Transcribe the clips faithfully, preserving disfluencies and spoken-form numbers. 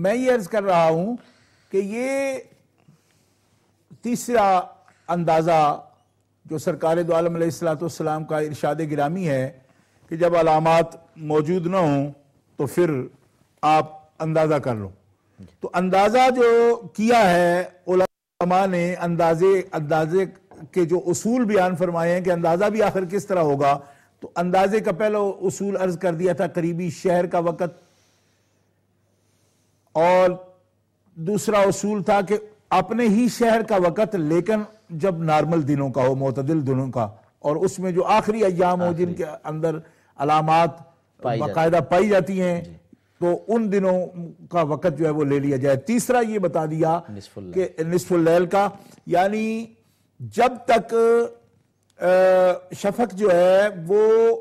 میں یہ عرض کر رہا ہوں کہ یہ تیسرا اندازہ جو سرکار دو عالم علیہ الصلوۃ والسلام کا ارشاد گرامی ہے کہ جب علامات موجود نہ ہوں تو پھر آپ اندازہ کر لو. تو اندازہ جو کیا ہے علماء نے اندازے اندازے کے جو اصول بیان فرمائے ہیں کہ اندازہ بھی آخر کس طرح ہوگا. تو اندازے کا پہلا اصول عرض کر دیا تھا قریبی شہر کا وقت، اور دوسرا اصول تھا کہ اپنے ہی شہر کا وقت لیکن جب نارمل دنوں کا ہو، معتدل دنوں کا، اور اس میں جو آخری ایام ہو جن کے اندر علامات باقاعدہ پائی جاتی ہیں تو ان دنوں کا وقت جو ہے وہ لے لیا جائے. تیسرا یہ بتا دیا کہ نصف اللیل کا، یعنی جب تک شفق جو ہے وہ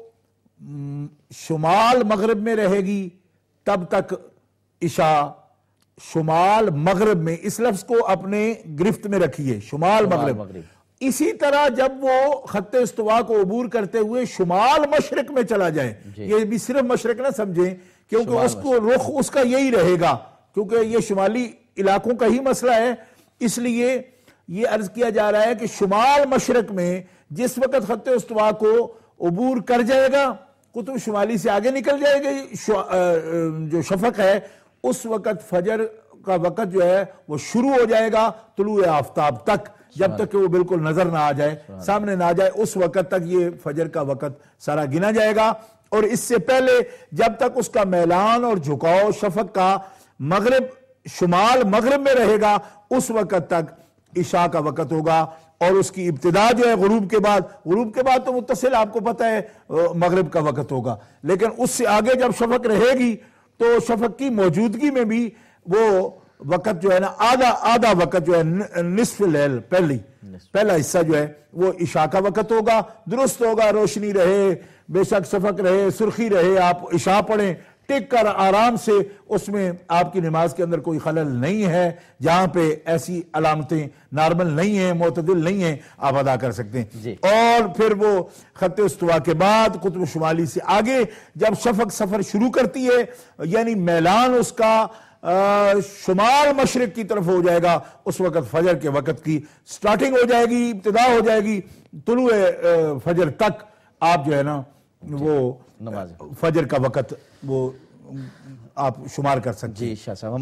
شمال مغرب میں رہے گی تب تک عشاء. شمال مغرب میں، اس لفظ کو اپنے گرفت میں رکھیے، شمال مغرب. اسی طرح جب وہ خط استوا کو عبور کرتے ہوئے شمال مشرق میں چلا جائے، یہ بھی صرف مشرق نہ سمجھیں کیونکہ اس کو رخ اس کا یہی رہے گا، کیونکہ یہ شمالی علاقوں کا ہی مسئلہ ہے. اس لیے یہ عرض کیا جا رہا ہے کہ شمال مشرق میں جس وقت خط استوا کو عبور کر جائے گا، قطب شمالی سے آگے نکل جائے گا جو شفق ہے، اس وقت فجر کا وقت جو ہے وہ شروع ہو جائے گا طلوع آفتاب تک، جب تک کہ وہ بالکل نظر نہ آ جائے، سامنے نہ آ جائے، اس وقت تک یہ فجر کا وقت سارا گنا جائے گا. اور اس سے پہلے جب تک اس کا میلان اور جھکاؤ شفق کا مغرب شمال مغرب میں رہے گا اس وقت تک عشاء کا وقت ہوگا. اور اس کی ابتدا جو ہے غروب کے بعد، غروب کے بعد تو متصل آپ کو پتہ ہے مغرب کا وقت ہوگا، لیکن اس سے آگے جب شفق رہے گی تو شفق کی موجودگی میں بھی وہ وقت جو ہے نا آدھا آدھا وقت جو ہے نصف لیل پہلی پہلا حصہ جو ہے وہ عشاء کا وقت ہوگا. درست ہوگا، روشنی رہے، بے شک شفق رہے، سرخی رہے، آپ عشاء پڑھیں ٹک کر آرام سے، اس میں آپ کی نماز کے اندر کوئی خلل نہیں ہے. جہاں پہ ایسی علامتیں نارمل نہیں ہیں، معتدل نہیں ہیں، آپ ادا کر سکتے ہیں. اور پھر وہ خط استوا کے بعد قطب شمالی سے آگے جب شفق سفر شروع کرتی ہے، یعنی میلان اس کا شمال مشرق کی طرف ہو جائے گا، اس وقت فجر کے وقت کی سٹارٹنگ ہو جائے گی، ابتدا ہو جائے گی. طلوع فجر تک آپ جو ہے نا وہ فجر کا وقت وہ آپ شمار کر سکتے ہیں.